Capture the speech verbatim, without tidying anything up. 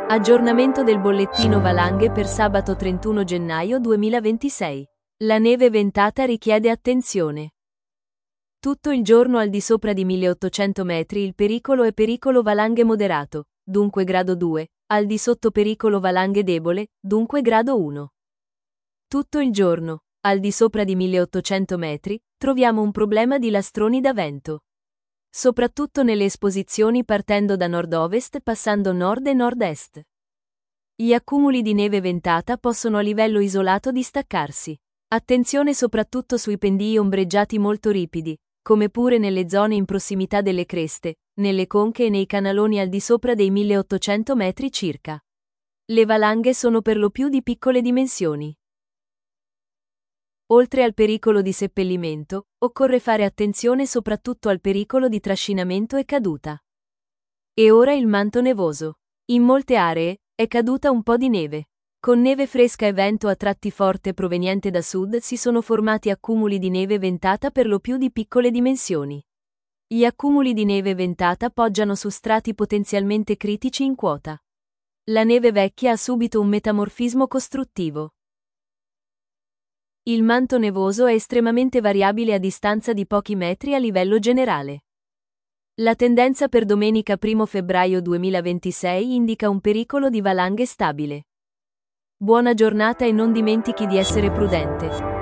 Aggiornamento del bollettino valanghe per sabato trentuno gennaio duemilaventisei. La neve ventata richiede attenzione. Tutto il giorno al di sopra di milleottocento metri il pericolo è pericolo valanghe moderato, dunque grado due, al di sotto pericolo valanghe debole, dunque grado uno. Tutto il giorno, al di sopra di milleottocento metri, troviamo un problema di lastroni da vento. Soprattutto nelle esposizioni partendo da nord-ovest passando nord e nord-est. Gli accumuli di neve ventata possono a livello isolato distaccarsi. Attenzione soprattutto sui pendii ombreggiati molto ripidi, come pure nelle zone in prossimità delle creste, nelle conche e nei canaloni al di sopra dei milleottocento metri circa. Le valanghe sono per lo più di piccole dimensioni. Oltre al pericolo di seppellimento, occorre fare attenzione soprattutto al pericolo di trascinamento e caduta. E ora il manto nevoso. In molte aree, è caduta un po' di neve. Con neve fresca e vento a tratti forte proveniente da sud si sono formati accumuli di neve ventata per lo più di piccole dimensioni. Gli accumuli di neve ventata poggiano su strati potenzialmente critici in quota. La neve vecchia ha subito un metamorfismo costruttivo. Il manto nevoso è estremamente variabile a distanza di pochi metri a livello generale. La tendenza per domenica primo febbraio duemilaventisei indica un pericolo di valanghe stabile. Buona giornata e non dimentichi di essere prudente.